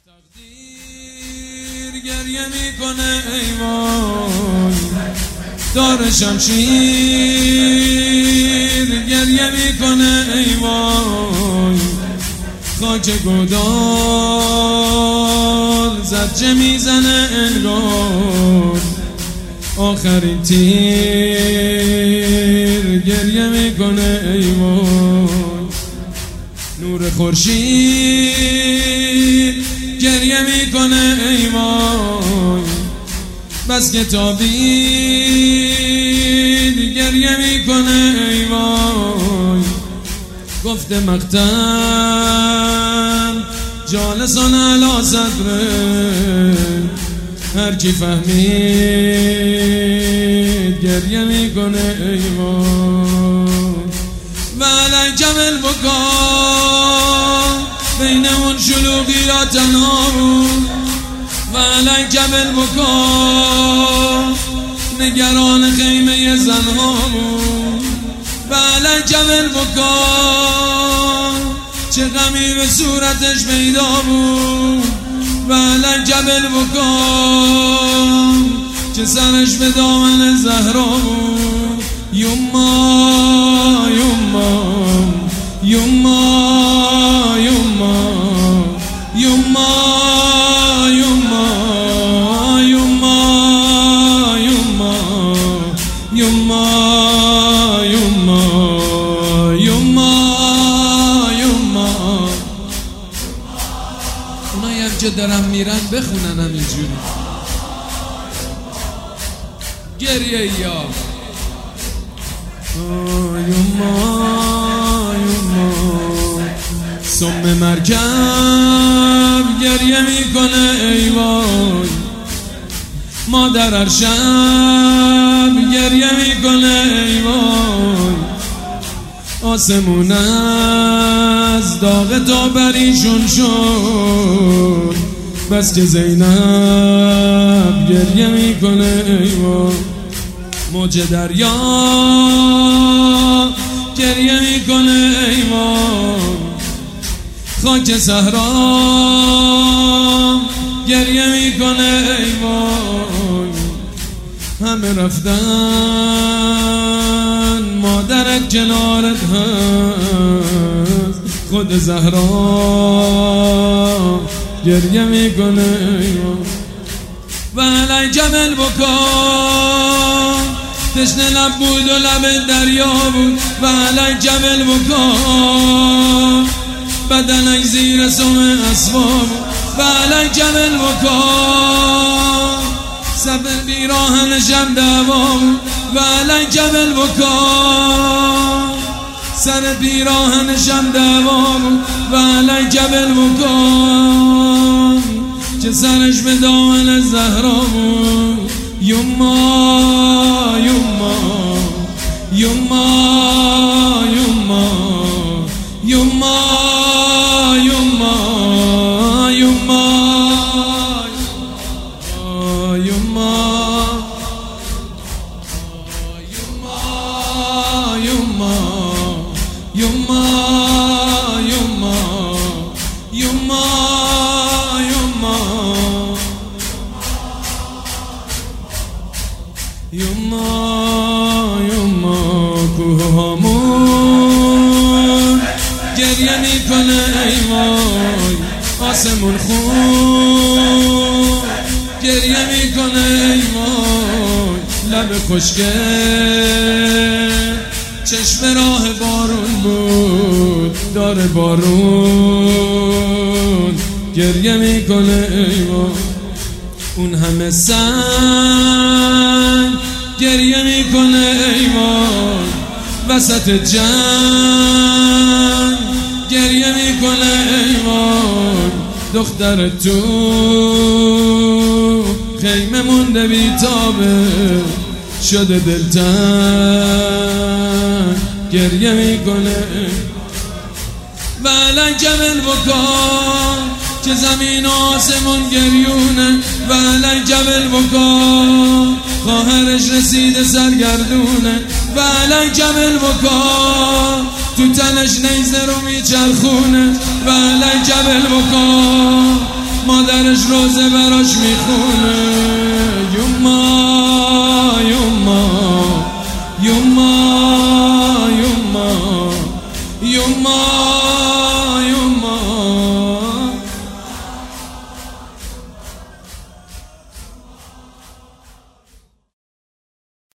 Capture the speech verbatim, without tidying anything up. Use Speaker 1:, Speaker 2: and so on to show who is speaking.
Speaker 1: تقدیر گریه میکنه ای وای، دار شمشیر گریه میکنه ای وای، خاک گودال زجه میزنه انگار، آخرین تیر گریه میکنه ای وای، نور خورشید گریه میکنه ای وای، بس که تابید گریه میکنه ای وای، گفته مقتل جالسان علی صدره، هر کی فهمید گریه میکنه ای وای، و علیک بالبکا بین اون شلوغی تنها بود، و علیک بالبکا نگران خیمه زنها بود، و علیک بالبکا چه غمی به صورتش پیدا بود، و علیک بالبکا چه سرش به دامن زهرا بود، یما یما یما یما یما یما یما یما یما یما یما یما. اونایی هم که دارن میرن بخونن همینجوری گریه یا یما یما. سم مرکب گریه میکنه ای وای، مادر هر شب گریه میکنه ای وای، آسمون از داغ تا بریشون شد، بس که زینب گریه میکنه ای وای، موج دریا گریه میکنه ای وای، خاک صحرا گریه میکنه ای وای، همه رفتن مادرت کنارت هست، خود زهرا گریه میکنه ای وای، و علیک بالبکا تشنه لب بود و لب دریا بود، و علیک بالبکا بدنش زیر سم اسباب، و علیک بالبکا سفر بیراهن شب دوام، و علیک بالبکا سر بیراهن شب دوام، و علیک بالبکا که سرش به دامن زهرا بود، یما یما یما یما یما یما یما یما یما یما یما یما یما یما کوه هامون گریه میکنه ای وای، آسمون خون گریه میکنه ای وای، لب خشکه چشم راه بارون بود، داره بارون گریه میکنه ای وای، اون همه سنگ گریه میکنه ای وای، وسط جنگ گریه میکنه ای وای، دختر تو خیمه مونده بیتابه شده دلتنگ گریه میکنه، و علیک بالبکا که زمین و آسمون گریونه، و علیک بالبکا خواهرش رسیده سرگردونه، و علیک بالبکا تو تنش نیزه رو میچرخونه، و علیک بالبکا مادرش روزه براش میخونه. یوما یوما یوما یوما یوما